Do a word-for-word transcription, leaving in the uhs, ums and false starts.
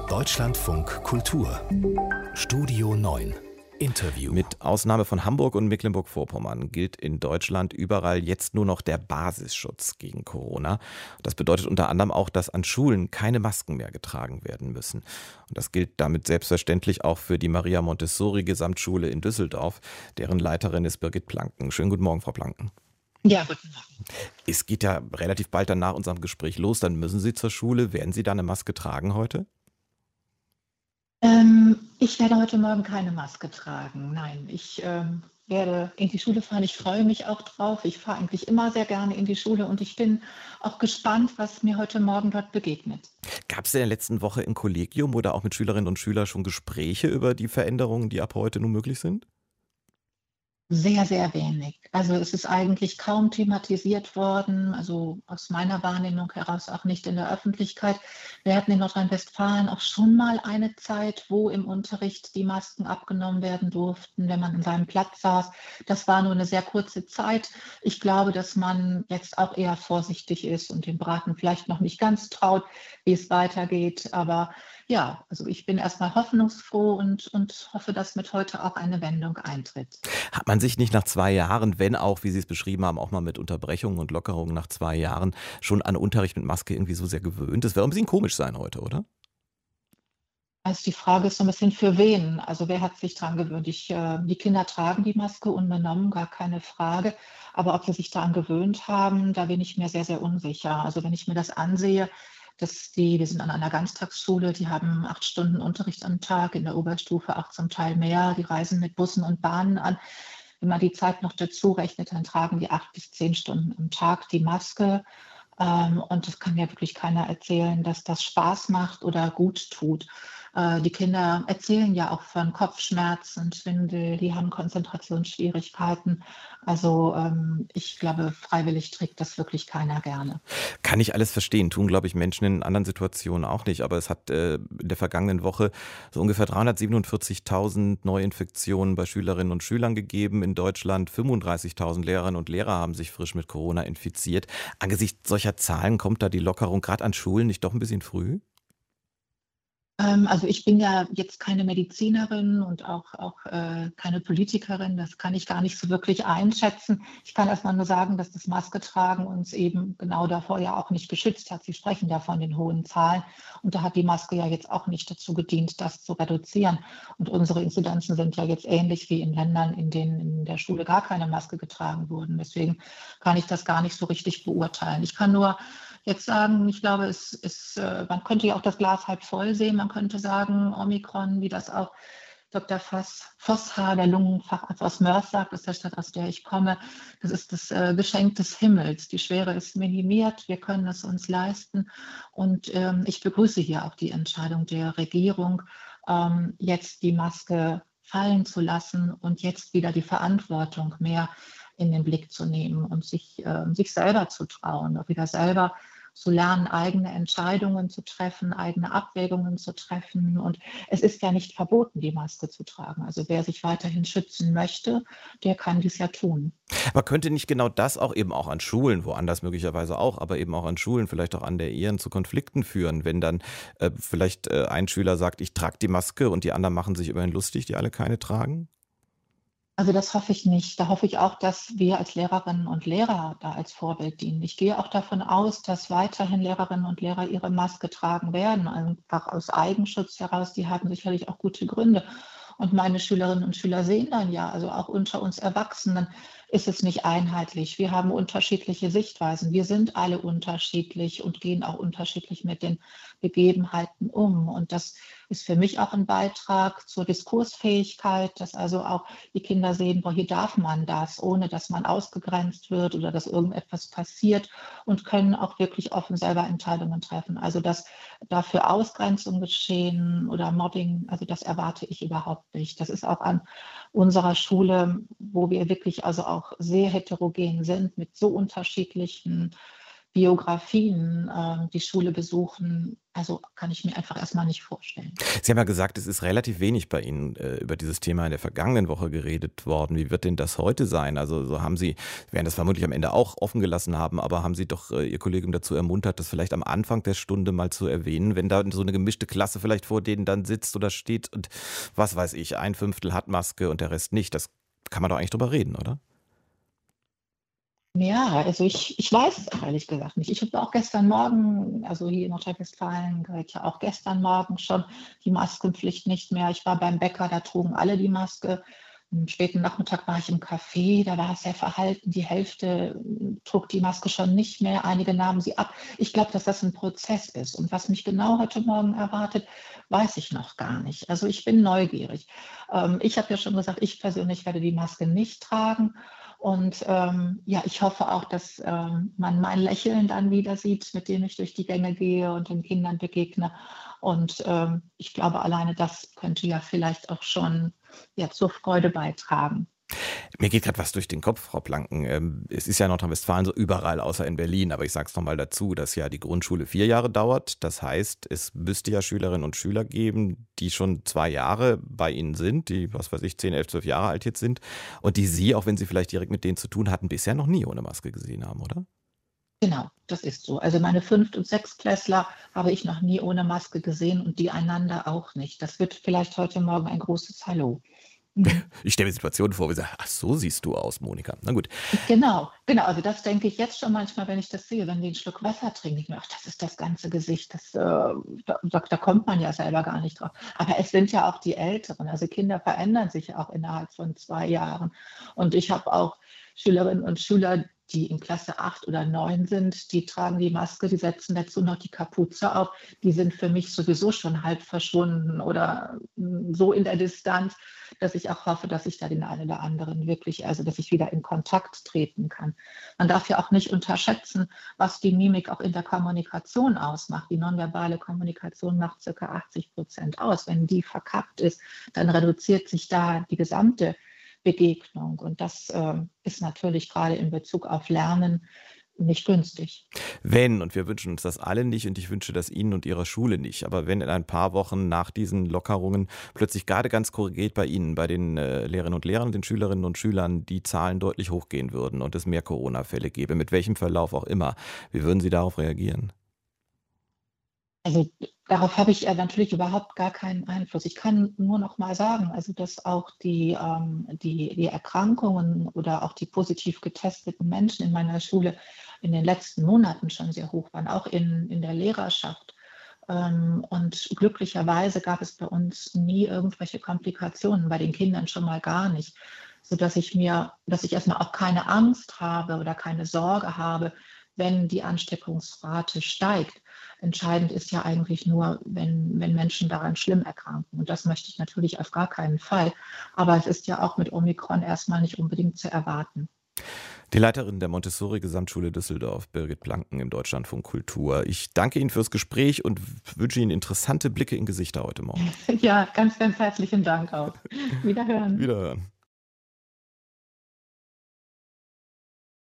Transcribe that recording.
Deutschlandfunk Kultur Studio neun Interview. Mit Ausnahme von Hamburg und Mecklenburg-Vorpommern gilt in Deutschland überall jetzt nur noch der Basisschutz gegen Corona. Das bedeutet unter anderem auch, dass an Schulen keine Masken mehr getragen werden müssen. Und das gilt damit selbstverständlich auch für die Maria Montessori Gesamtschule in Düsseldorf. Deren Leiterin ist Birgit Planken. Schönen guten Morgen, Frau Planken. Ja, guten Morgen. Es geht ja relativ bald dann nach unserem Gespräch los. Dann müssen Sie zur Schule. Werden Sie da eine Maske tragen heute? Ähm, ich werde heute Morgen keine Maske tragen. Nein, ich ähm, werde in die Schule fahren. Ich freue mich auch drauf. Ich fahre eigentlich immer sehr gerne in die Schule und ich bin auch gespannt, was mir heute Morgen dort begegnet. Gab es in der letzten Woche im Kollegium oder auch mit Schülerinnen und Schülern schon Gespräche über die Veränderungen, die ab heute nun möglich sind? Sehr, sehr wenig. Also es ist eigentlich kaum thematisiert worden, also aus meiner Wahrnehmung heraus auch nicht in der Öffentlichkeit. Wir hatten in Nordrhein-Westfalen auch schon mal eine Zeit, wo im Unterricht die Masken abgenommen werden durften, wenn man an seinem Platz saß. Das war nur eine sehr kurze Zeit. Ich glaube, dass man jetzt auch eher vorsichtig ist und dem Braten vielleicht noch nicht ganz traut, wie es weitergeht. Aber ja, also ich bin erstmal hoffnungsfroh und, und hoffe, dass mit heute auch eine Wendung eintritt. Hat man sich nicht nach zwei Jahren, wenn auch, wie Sie es beschrieben haben, auch mal mit Unterbrechungen und Lockerungen nach zwei Jahren schon an Unterricht mit Maske irgendwie so sehr gewöhnt? Das wird ein bisschen komisch sein heute, oder? Also die Frage ist so ein bisschen für wen? Also wer hat sich dran gewöhnt? Ich, äh, die Kinder tragen die Maske unbenommen, gar keine Frage. Aber ob sie sich daran gewöhnt haben, da bin ich mir sehr, sehr unsicher. Also wenn ich mir das ansehe, dass die, wir sind an einer Ganztagsschule, die haben acht Stunden Unterricht am Tag, in der Oberstufe auch zum Teil mehr. Die reisen mit Bussen und Bahnen an. Wenn man die Zeit noch dazu rechnet, dann tragen die acht bis zehn Stunden am Tag die Maske. Ähm, und das kann ja wirklich keiner erzählen, dass das Spaß macht oder gut tut. Äh, die Kinder erzählen ja auch von Kopfschmerzen, Schwindel, die haben Konzentrationsschwierigkeiten. Also ähm, ich glaube, freiwillig trägt das wirklich keiner gerne. Kann ich alles verstehen, tun, glaube ich, Menschen in anderen Situationen auch nicht. Aber es hat äh, in der vergangenen Woche so ungefähr dreihundertsiebenundvierzigtausend Neuinfektionen bei Schülerinnen und Schülern gegeben in Deutschland. fünfunddreißigtausend Lehrerinnen und Lehrer haben sich frisch mit Corona infiziert. Angesichts solcher Zahlen kommt da die Lockerung gerade an Schulen nicht doch ein bisschen früh? Ähm, also ich bin ja jetzt keine Medizinerin und auch, auch äh, keine Politikerin. Das kann ich gar nicht so wirklich einschätzen. Ich kann erstmal nur sagen, dass das Masketragen uns eben genau davor ja auch nicht geschützt hat. Sie sprechen ja von den hohen Zahlen. Und da hat die Maske ja jetzt auch nicht dazu gedient, das zu reduzieren. Und unsere Inzidenzen sind ja jetzt ähnlich wie in Ländern, in denen in der Schule gar keine Maske getragen wurden. Deswegen kann ich das gar nicht so richtig beurteilen. Ich kann nur jetzt sagen, ich glaube, es ist, äh, man könnte ja auch das Glas halb voll sehen. Man könnte sagen, Omikron, wie das auch Doktor Voss, Vosshaar, der Lungenfacharzt aus Mörs sagt, aus der Stadt, aus der ich komme, das ist das äh, Geschenk des Himmels. Die Schwere ist minimiert, wir können es uns leisten. Und ähm, ich begrüße hier auch die Entscheidung der Regierung, ähm, jetzt die Maske fallen zu lassen und jetzt wieder die Verantwortung mehr in den Blick zu nehmen und sich, äh, sich selber zu trauen, auch wieder selber zu lernen, eigene Entscheidungen zu treffen, eigene Abwägungen zu treffen. Und es ist ja nicht verboten, die Maske zu tragen. Also wer sich weiterhin schützen möchte, der kann dies ja tun. Aber könnte nicht genau das auch eben auch an Schulen, woanders möglicherweise auch, aber eben auch an Schulen, vielleicht auch an der Ihren, zu Konflikten führen, wenn dann äh, vielleicht äh, ein Schüler sagt, ich trage die Maske und die anderen machen sich immerhin lustig, die alle keine tragen? Also das hoffe ich nicht. Da hoffe ich auch, dass wir als Lehrerinnen und Lehrer da als Vorbild dienen. Ich gehe auch davon aus, dass weiterhin Lehrerinnen und Lehrer ihre Maske tragen werden, einfach aus Eigenschutz heraus. Die haben sicherlich auch gute Gründe. Und meine Schülerinnen und Schüler sehen dann ja, also auch unter uns Erwachsenen ist es nicht einheitlich. Wir haben unterschiedliche Sichtweisen. Wir sind alle unterschiedlich und gehen auch unterschiedlich mit den Begebenheiten um. Und das ist für mich auch ein Beitrag zur Diskursfähigkeit, dass also auch die Kinder sehen, boah, hier darf man das, ohne dass man ausgegrenzt wird oder dass irgendetwas passiert, und können auch wirklich offen selber Entscheidungen treffen. Also dass dafür Ausgrenzung geschehen oder Mobbing, also das erwarte ich überhaupt nicht. Das ist auch an unserer Schule, wo wir wirklich also auch sehr heterogen sind, mit so unterschiedlichen Biografien äh, die Schule besuchen. Also kann ich mir einfach erstmal nicht vorstellen. Sie haben ja gesagt, es ist relativ wenig bei Ihnen äh, über dieses Thema in der vergangenen Woche geredet worden. Wie wird denn das heute sein? Also so haben Sie, werden das vermutlich am Ende auch offen gelassen haben, aber haben Sie doch äh, Ihr Kollegium dazu ermuntert, das vielleicht am Anfang der Stunde mal zu erwähnen, wenn da so eine gemischte Klasse vielleicht vor denen dann sitzt oder steht und was weiß ich, ein Fünftel hat Maske und der Rest nicht. Das kann man doch eigentlich drüber reden, oder? Ja, also ich, ich weiß es auch ehrlich gesagt nicht. Ich habe auch gestern Morgen, also hier in Nordrhein-Westfalen galt ja auch gestern Morgen schon die Maskenpflicht nicht mehr. Ich war beim Bäcker, da trugen alle die Maske. Am späten Nachmittag war ich im Café, da war es sehr verhalten. Die Hälfte äh, trug die Maske schon nicht mehr, einige nahmen sie ab. Ich glaube, dass das ein Prozess ist. Und was mich genau heute Morgen erwartet, weiß ich noch gar nicht. Also ich bin neugierig. Ähm, ich habe ja schon gesagt, ich persönlich werde die Maske nicht tragen. Und ähm, ja, ich hoffe auch, dass ähm, man mein Lächeln dann wieder sieht, mit dem ich durch die Gänge gehe und den Kindern begegne. Und ähm, ich glaube, alleine das könnte ja vielleicht auch schon ja, zur Freude beitragen. Mir geht gerade was durch den Kopf, Frau Planken. Ähm, Es ist ja in Nordrhein-Westfalen so überall, außer in Berlin. Aber ich sage es nochmal dazu, dass ja die Grundschule vier Jahre dauert. Das heißt, es müsste ja Schülerinnen und Schüler geben, die schon zwei Jahre bei Ihnen sind, die, was weiß ich, zehn, elf, zwölf Jahre alt jetzt sind. Und die Sie, auch wenn Sie vielleicht direkt mit denen zu tun hatten, bisher noch nie ohne Maske gesehen haben, oder? Genau, das ist so. Also meine Fünft- und Sechstklässler habe ich noch nie ohne Maske gesehen und die einander auch nicht. Das wird vielleicht heute Morgen ein großes Hallo. Mhm. Ich stelle mir Situationen vor, wie sie, ach, so siehst du aus, Monika. Na gut. Genau, genau. Also das denke ich jetzt schon manchmal, wenn ich das sehe, wenn die einen Schluck Wasser trinken. Ich mir, ach, das ist das ganze Gesicht. Das, äh, da, da da kommt man ja selber gar nicht drauf. Aber es sind ja auch die Älteren. Also Kinder verändern sich ja auch innerhalb von zwei Jahren. Und ich habe auch Schülerinnen und Schüler, die in Klasse acht oder neun sind, die tragen die Maske, die setzen dazu noch die Kapuze auf. Die sind für mich sowieso schon halb verschwunden oder mm, so in der Distanz, dass ich auch hoffe, dass ich da den einen oder anderen wirklich, also dass ich wieder in Kontakt treten kann. Man darf ja auch nicht unterschätzen, was die Mimik auch in der Kommunikation ausmacht. Die nonverbale Kommunikation macht ca. achtzig Prozent aus. Wenn die verkappt ist, dann reduziert sich da die gesamte Begegnung. Und das äh, ist natürlich gerade in Bezug auf Lernen nicht günstig. Wenn, und wir wünschen uns das alle nicht und ich wünsche das Ihnen und Ihrer Schule nicht, aber wenn in ein paar Wochen nach diesen Lockerungen plötzlich gerade ganz korrigiert bei Ihnen, bei den äh, Lehrerinnen und Lehrern, den Schülerinnen und Schülern, die Zahlen deutlich hochgehen würden und es mehr Corona-Fälle gäbe, mit welchem Verlauf auch immer, wie würden Sie darauf reagieren? Also darauf habe ich äh, natürlich überhaupt gar keinen Einfluss. Ich kann nur noch mal sagen, also dass auch die, ähm, die, die Erkrankungen oder auch die positiv getesteten Menschen in meiner Schule in den letzten Monaten schon sehr hoch waren, auch in, in der Lehrerschaft. Ähm, und glücklicherweise gab es bei uns nie irgendwelche Komplikationen, bei den Kindern schon mal gar nicht, sodass ich mir, dass ich erstmal auch keine Angst habe oder keine Sorge habe, wenn die Ansteckungsrate steigt. Entscheidend ist ja eigentlich nur, wenn, wenn Menschen daran schlimm erkranken. Und das möchte ich natürlich auf gar keinen Fall. Aber es ist ja auch mit Omikron erstmal nicht unbedingt zu erwarten. Die Leiterin der Montessori-Gesamtschule Düsseldorf, Birgit Planken im Deutschlandfunk Kultur. Ich danke Ihnen fürs Gespräch und wünsche Ihnen interessante Blicke in Gesichter heute Morgen. Ja, ganz, ganz herzlichen Dank auch. Wiederhören. Wiederhören.